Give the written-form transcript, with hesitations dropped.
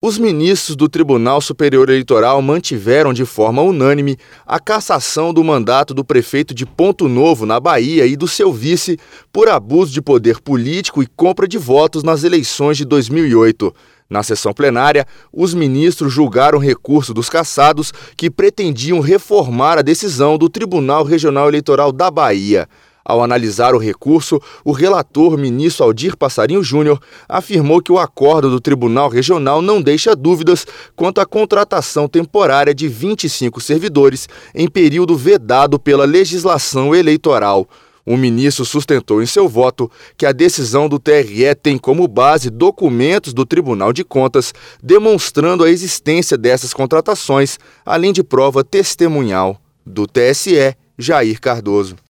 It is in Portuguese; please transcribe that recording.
Os ministros do Tribunal Superior Eleitoral mantiveram de forma unânime a cassação do mandato do prefeito de Ponto Novo, na Bahia, e do seu vice por abuso de poder político e compra de votos nas eleições de 2008. Na sessão plenária, os ministros julgaram o recurso dos cassados que pretendiam reformar a decisão do Tribunal Regional Eleitoral da Bahia. Ao analisar o recurso, o relator, ministro Aldir Passarinho Júnior, afirmou que o acordo do Tribunal Regional não deixa dúvidas quanto à contratação temporária de 25 servidores em período vedado pela legislação eleitoral. O ministro sustentou em seu voto que a decisão do TRE tem como base documentos do Tribunal de Contas demonstrando a existência dessas contratações, além de prova testemunhal. Do TSE, Jair Cardoso.